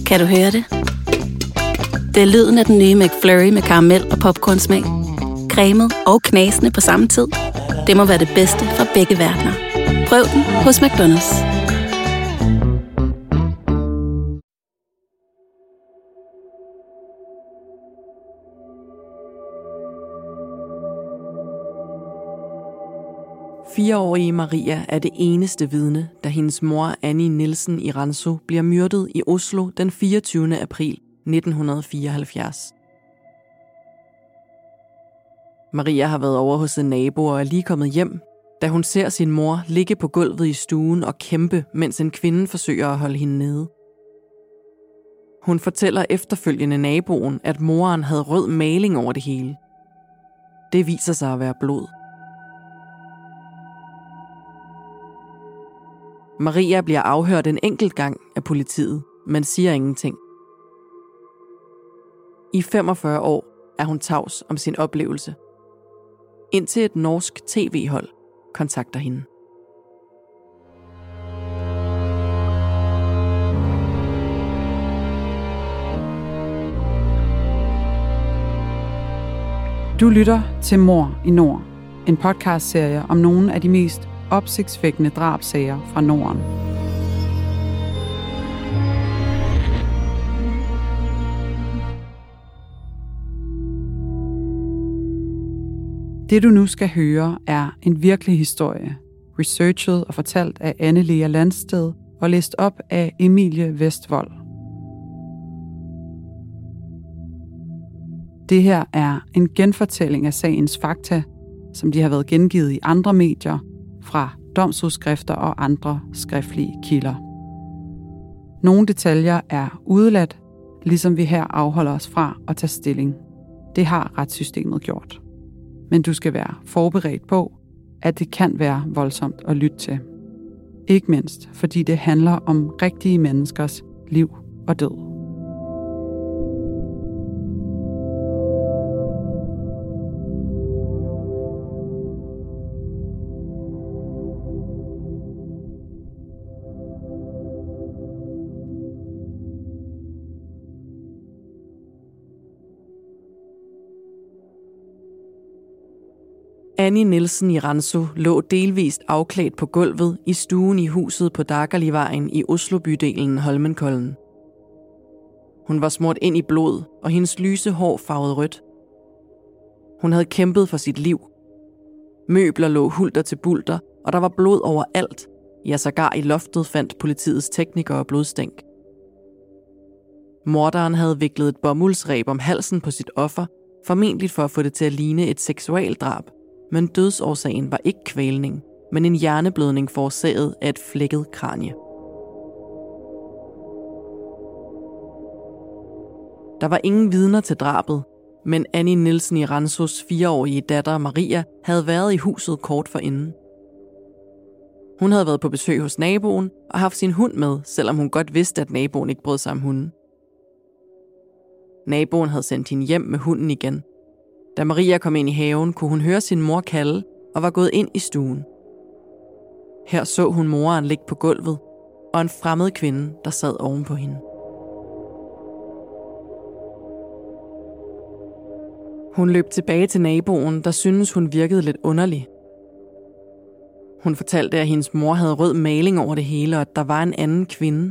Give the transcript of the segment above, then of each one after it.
Kan du høre det? Det er lyden af den nye McFlurry med karamel og popcornsmag. Cremet og knasende på samme tid. Det må være det bedste fra begge verdener. Prøv den hos McDonald's. Fireårige Maria er det eneste vidne, da hendes mor Annie Nielsen Iranzo bliver myrdet i Oslo den 24. april 1974. Maria har været over hos en nabo og er lige kommet hjem, da hun ser sin mor ligge på gulvet i stuen og kæmpe, mens en kvinde forsøger at holde hende nede. Hun fortæller efterfølgende naboen, at moren havde rød maling over det hele. Det viser sig at være blod. Maria bliver afhørt en enkelt gang af politiet, men siger ingenting. I 45 år er hun tavs om sin oplevelse, indtil et norsk tv-hold kontakter hende. Du lytter til Mord i Nord, en podcastserie om nogle af de mest opsigtsvækkende drabssager fra Norden. Det du nu skal høre er en virkelig historie, researchet og fortalt af Anne Lea Landsted og læst op af Emilie Vestvold. Det her er en genfortælling af sagens fakta, som de har været gengivet i andre medier, fra domsudskrifter og andre skriftlige kilder. Nogle detaljer er udeladt, ligesom vi her afholder os fra at tage stilling. Det har retssystemet gjort. Men du skal være forberedt på, at det kan være voldsomt at lytte til. Ikke mindst, fordi det handler om rigtige menneskers liv og død. Annie Nielsen Iranzo lå delvist afklædt på gulvet i stuen i huset på Dagerlivejen i Oslo-bydelen Holmenkollen. Hun var smurt ind i blod, og hendes lyse hår farvede rødt. Hun havde kæmpet for sit liv. Møbler lå hulter til bulter, og der var blod overalt. Ja, sågar i loftet fandt politiets teknikere blodstænk. Morderen havde viklet et bomuldsreb om halsen på sit offer, formentlig for at få det til at ligne et seksualdrab. Men dødsårsagen var ikke kvælning, men en hjerneblødning forårsaget af et flækket kranie. Der var ingen vidner til drabet, men Annie Nielsen Iranzos 4-årige datter Maria havde været i huset kort forinden. Hun havde været på besøg hos naboen og haft sin hund med, selvom hun godt vidste, at naboen ikke brød sig om hunden. Naboen havde sendt hende hjem med hunden igen. Da Maria kom ind i haven, kunne hun høre sin mor kalde og var gået ind i stuen. Her så hun moren ligge på gulvet og en fremmed kvinde, der sad oven på hende. Hun løb tilbage til naboen, der syntes, hun virkede lidt underlig. Hun fortalte, at hendes mor havde rød maling over det hele, og at der var en anden kvinde.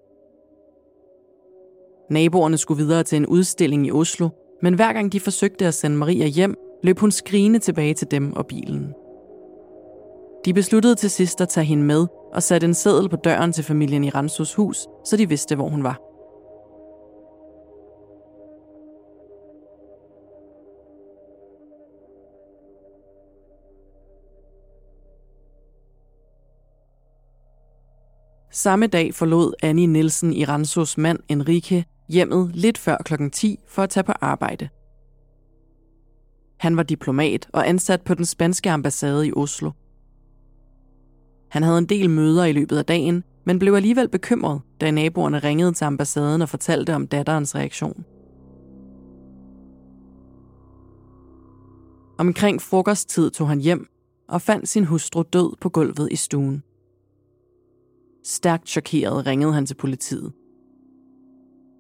Naboerne skulle videre til en udstilling i Oslo, men hver gang de forsøgte at sende Maria hjem, løb hun skrigende tilbage til dem og bilen. De besluttede til sidst at tage hende med og satte en seddel på døren til familien Iranzos hus, så de vidste, hvor hun var. Samme dag forlod Annie Nielsen Iranzos mand Enrique hjemmet lidt før 10:00 for at tage på arbejde. Han var diplomat og ansat på den spanske ambassade i Oslo. Han havde en del møder i løbet af dagen, men blev alligevel bekymret, da naboerne ringede til ambassaden og fortalte om datterens reaktion. Omkring frokosttid tog han hjem og fandt sin hustru død på gulvet i stuen. Stærkt chokeret ringede han til politiet.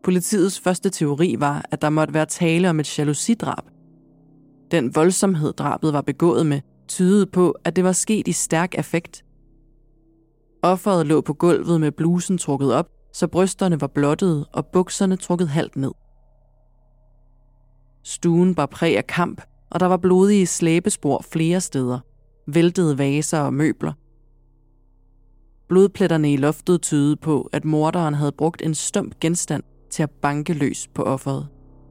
Politiets første teori var, at der måtte være tale om et jalousidrab. Den voldsomhed, drabet var begået med, tydede på, at det var sket i stærk affekt. Offeret lå på gulvet med blusen trukket op, så brysterne var blottede og bukserne trukket halvt ned. Stuen bar præg af kamp, og der var blodige slæbespor flere steder, væltede vaser og møbler. Blodpletterne i loftet tydede på, at morderen havde brugt en stump genstand til at banke løs på offeret.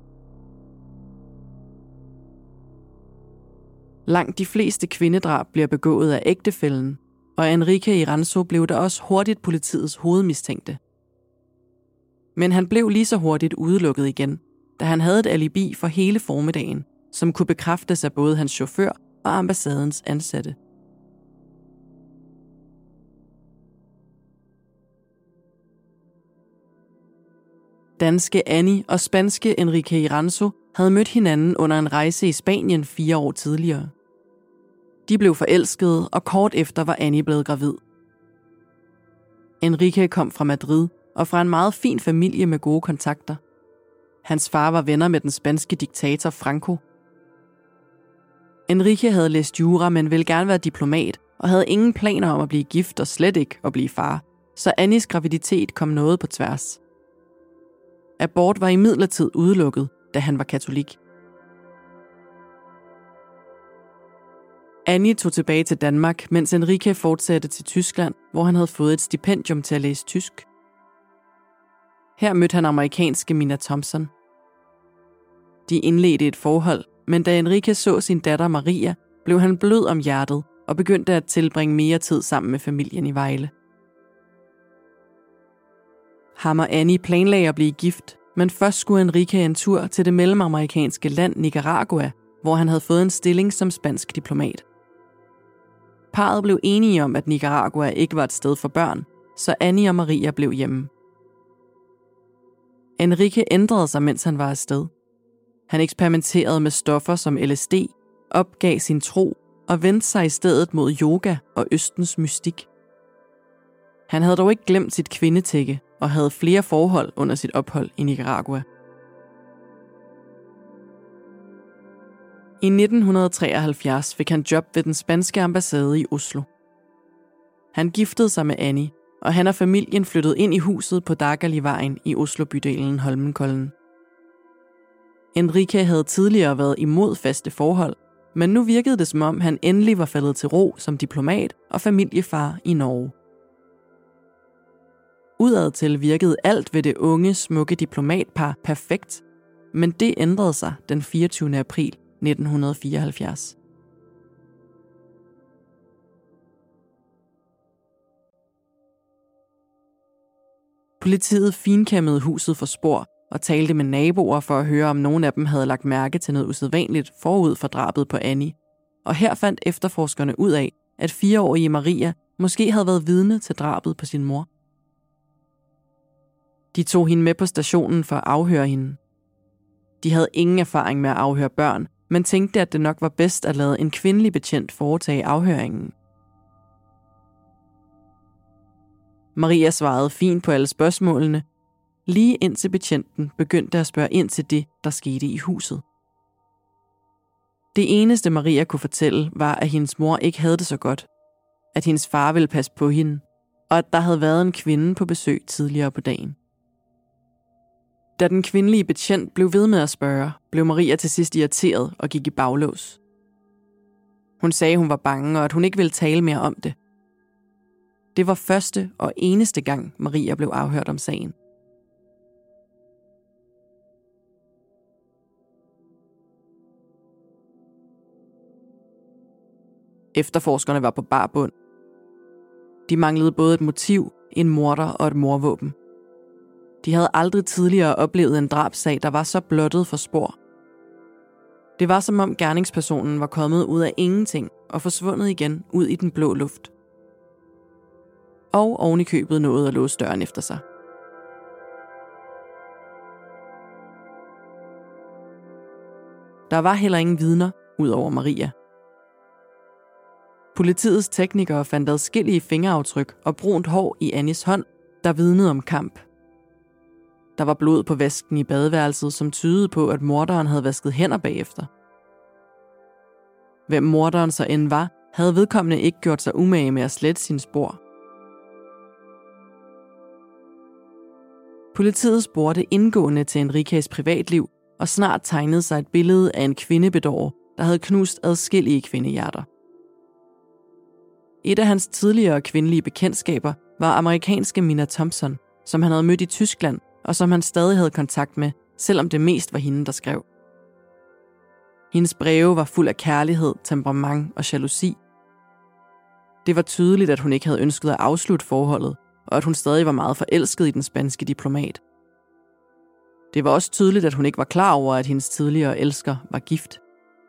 Langt de fleste kvindedrab bliver begået af ægtefællen, og Enrique Iranzo blev da også hurtigt politiets hovedmistænkte. Men han blev lige så hurtigt udelukket igen, da han havde et alibi for hele formiddagen, som kunne bekræftes af både hans chauffør og ambassadens ansatte. Danske Annie og spanske Enrique Iranzo havde mødt hinanden under en rejse i Spanien 4 år tidligere. De blev forelskede, og kort efter var Annie blevet gravid. Enrique kom fra Madrid og fra en meget fin familie med gode kontakter. Hans far var venner med den spanske diktator Franco. Enrique havde læst jura, men ville gerne være diplomat og havde ingen planer om at blive gift og slet ikke at blive far, så Annies graviditet kom noget på tværs. Abort var imidlertid udelukket, da han var katolik. Annie tog tilbage til Danmark, mens Enrique fortsatte til Tyskland, hvor han havde fået et stipendium til at læse tysk. Her mødte han amerikanske Mina Thompson. De indledte et forhold, men da Enrique så sin datter Maria, blev han blød om hjertet og begyndte at tilbringe mere tid sammen med familien i Vejle. Ham og Annie planlagde at blive gift, men først skulle Enrique en tur til det mellemamerikanske land Nicaragua, hvor han havde fået en stilling som spansk diplomat. Parret blev enige om, at Nicaragua ikke var et sted for børn, så Annie og Maria blev hjemme. Enrique ændrede sig, mens han var afsted. Han eksperimenterede med stoffer som LSD, opgav sin tro og vendte sig i stedet mod yoga og østens mystik. Han havde dog ikke glemt sit kvindetække og havde flere forhold under sit ophold i Nicaragua. I 1973 fik han job ved den spanske ambassade i Oslo. Han giftede sig med Annie, og han og familien flyttede ind i huset på Dagali-vejen i Oslo-bydelen Holmenkollen. Enrique havde tidligere været imod faste forhold, men nu virkede det som om, han endelig var faldet til ro som diplomat og familiefar i Norge. Udadtil virkede alt ved det unge, smukke diplomatpar perfekt, men det ændrede sig den 24. april 1974. Politiet finkæmmede huset for spor og talte med naboer for at høre, om nogen af dem havde lagt mærke til noget usædvanligt forud for drabet på Annie. Og her fandt efterforskerne ud af, at 4-årige Maria måske havde været vidne til drabet på sin mor. De tog hende med på stationen for at afhøre hende. De havde ingen erfaring med at afhøre børn, men tænkte, at det nok var bedst at lade en kvindelig betjent foretage afhøringen. Maria svarede fint på alle spørgsmålene, lige indtil betjenten begyndte at spørge ind til det, der skete i huset. Det eneste Maria kunne fortælle var, at hendes mor ikke havde det så godt, at hendes far ville passe på hende, og at der havde været en kvinde på besøg tidligere på dagen. Da den kvindelige betjent blev ved med at spørge, blev Maria til sidst irriteret og gik i baglås. Hun sagde, hun var bange, og at hun ikke ville tale mere om det. Det var første og eneste gang, Maria blev afhørt om sagen. Efterforskerne var på bar bund. De manglede både et motiv, en morder og et mordvåben. De havde aldrig tidligere oplevet en drabssag, der var så blottet for spor. Det var som om gerningspersonen var kommet ud af ingenting og forsvundet igen ud i den blå luft. Og oven i købet nåede at låse døren efter sig. Der var heller ingen vidner ud over Maria. Politiets teknikere fandt adskillige fingeraftryk og brunt hår i Annies hånd, der vidnede om kamp. Der var blod på vasken i badeværelset, som tydede på, at morderen havde vasket hænder bagefter. Hvem morderen så end var, havde vedkommende ikke gjort sig umage med at slette sine spor. Politiet spurgte indgående til Enriques privatliv, og snart tegnede sig et billede af en kvindebedårer, der havde knust adskillige kvindehjerter. Et af hans tidligere kvindelige bekendtskaber var amerikanske Minna Thompson, som han havde mødt i Tyskland, og som han stadig havde kontakt med, selvom det mest var hende, der skrev. Hendes breve var fuld af kærlighed, temperament og jalousi. Det var tydeligt, at hun ikke havde ønsket at afslutte forholdet, og at hun stadig var meget forelsket i den spanske diplomat. Det var også tydeligt, at hun ikke var klar over, at hendes tidligere elsker var gift.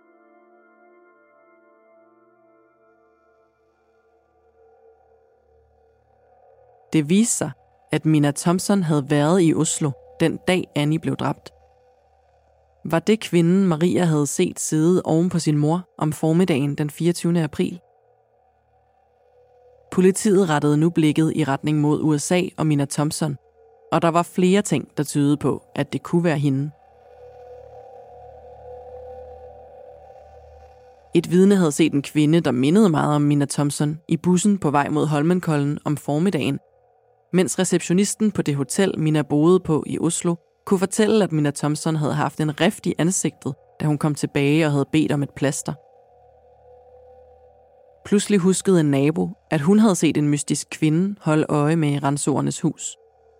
Det viste sig, at Minna Thompson havde været i Oslo den dag Annie blev dræbt. Var det kvinden, Maria havde set sidde oven på sin mor om formiddagen den 24. april? Politiet rettede nu blikket i retning mod USA og Minna Thompson, og der var flere ting, der tydede på, at det kunne være hende. Et vidne havde set en kvinde, der mindede meget om Minna Thompson, i bussen på vej mod Holmenkollen om formiddagen, mens receptionisten på det hotel, Minna boede på i Oslo, kunne fortælle, at Minna Thompson havde haft en rift i ansigtet, da hun kom tilbage og havde bedt om et plaster. Pludselig huskede en nabo, at hun havde set en mystisk kvinde holde øje med i ransorernes hus.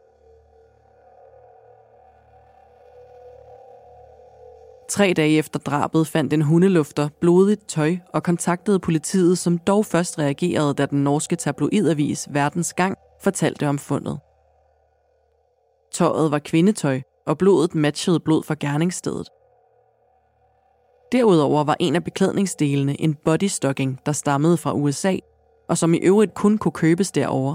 Tre dage efter drabet fandt en hundelufter blodigt tøj og kontaktede politiet, som dog først reagerede, da den norske tabloidavis Verdens Gang fortalte om fundet. Tøjet var kvindetøj, og blodet matchede blod fra gerningsstedet. Derudover var en af beklædningsdelene en bodystocking, der stammede fra USA, og som i øvrigt kun kunne købes derovre.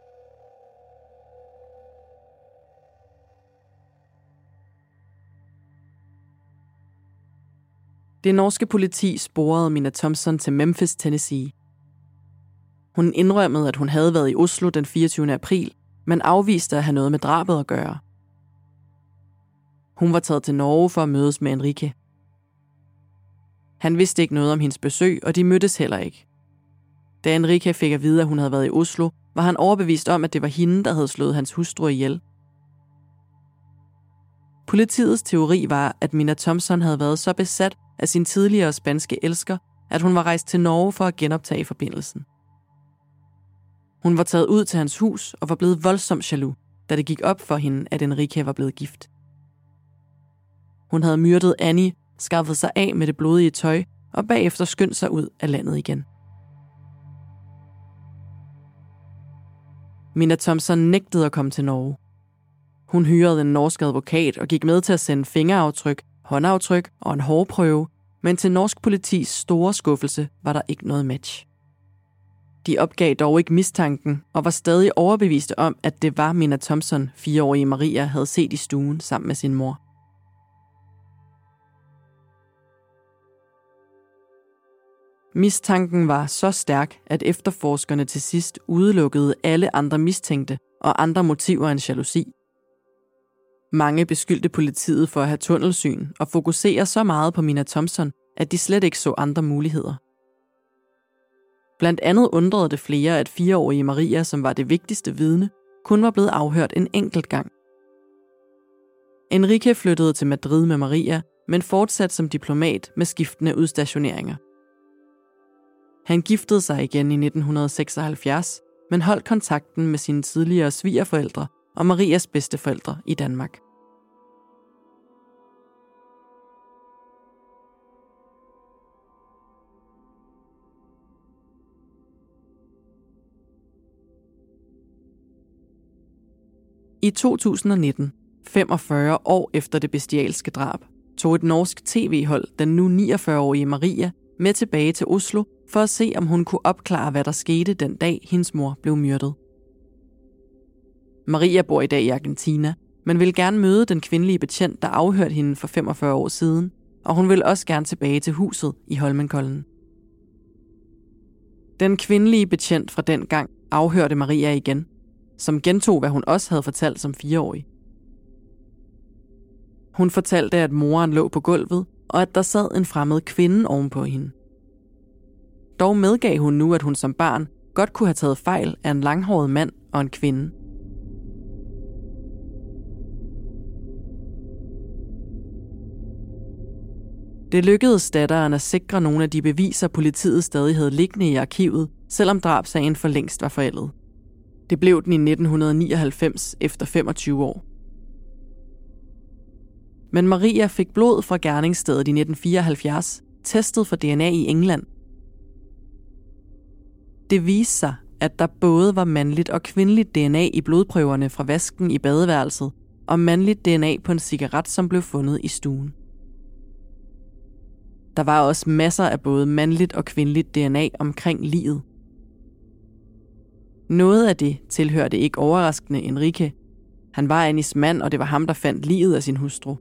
Det norske politi sporede Minna Thompson til Memphis, Tennessee. Hun indrømmede, at hun havde været i Oslo den 24. april, men afviste at have noget med drabet at gøre. Hun var taget til Norge for at mødes med Enrique. Han vidste ikke noget om hendes besøg, og de mødtes heller ikke. Da Enrique fik at vide, at hun havde været i Oslo, var han overbevist om, at det var hende, der havde slået hans hustru ihjel. Politiets teori var, at Minna Thompson havde været så besat af sin tidligere spanske elsker, at hun var rejst til Norge for at genoptage forbindelsen. Hun var taget ud til hans hus og var blevet voldsomt jaloux, da det gik op for hende, at Enrique var blevet gift. Hun havde myrdet Annie, skaffet sig af med det blodige tøj og bagefter skyndt sig ud af landet igen. Minna Thompson nægtede at komme til Norge. Hun hyrede en norsk advokat og gik med til at sende fingeraftryk, håndaftryk og en hårprøve, men til norsk politis store skuffelse var der ikke noget match. De opgav dog ikke mistanken og var stadig overbeviste om, at det var Minna Thompson, 4-årige Maria, havde set i stuen sammen med sin mor. Mistanken var så stærk, at efterforskerne til sidst udelukkede alle andre mistænkte og andre motiver end jalousi. Mange beskyldte politiet for at have tunnelsyn og fokusere så meget på Minna Thompson, at de slet ikke så andre muligheder. Blandt andet undrede det flere, at 4-årige Maria, som var det vigtigste vidne, kun var blevet afhørt en enkelt gang. Enrique flyttede til Madrid med Maria, men fortsatte som diplomat med skiftende udstationeringer. Han giftede sig igen i 1976, men holdt kontakten med sine tidligere svigerforældre og Marias bedsteforældre i Danmark. I 2019, 45 år efter det bestialske drab, tog et norsk tv-hold den nu 49-årige Maria med tilbage til Oslo for at se, om hun kunne opklare, hvad der skete den dag, hendes mor blev myrdet. Maria bor i dag i Argentina, men vil gerne møde den kvindelige betjent, der afhørte hende for 45 år siden, og hun vil også gerne tilbage til huset i Holmenkollen. Den kvindelige betjent fra den gang afhørte Maria igen, som gentog, hvad hun også havde fortalt som 4-årig. Hun fortalte, at moren lå på gulvet, og at der sad en fremmed kvinde ovenpå hende. Dog medgav hun nu, at hun som barn godt kunne have taget fejl af en langhåret mand og en kvinde. Det lykkedes datteren at sikre nogle af de beviser, politiet stadig havde liggende i arkivet, selvom drabssagen for længst var forældet. Det blev den i 1999 efter 25 år. Men Maria fik blod fra gerningsstedet i 1974, testet for DNA i England. Det viste sig, at der både var mandligt og kvindeligt DNA i blodprøverne fra vasken i badeværelset, og mandligt DNA på en cigaret, som blev fundet i stuen. Der var også masser af både mandligt og kvindeligt DNA omkring liget. Noget af det tilhørte ikke overraskende Enrique. Han var Annies mand, og det var ham, der fandt liget af sin hustru.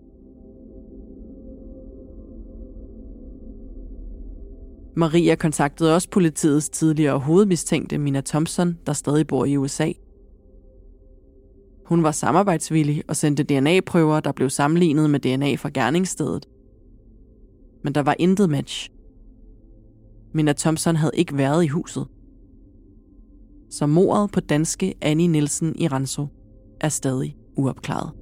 Maria kontaktede også politiets tidligere hovedmistænkte Minna Thompson, der stadig bor i USA. Hun var samarbejdsvillig og sendte DNA-prøver, der blev sammenlignet med DNA fra gerningsstedet. Men der var intet match. Minna Thompson havde ikke været i huset. Så mordet på danske Annie Nielsen i Ranso er stadig uopklaret.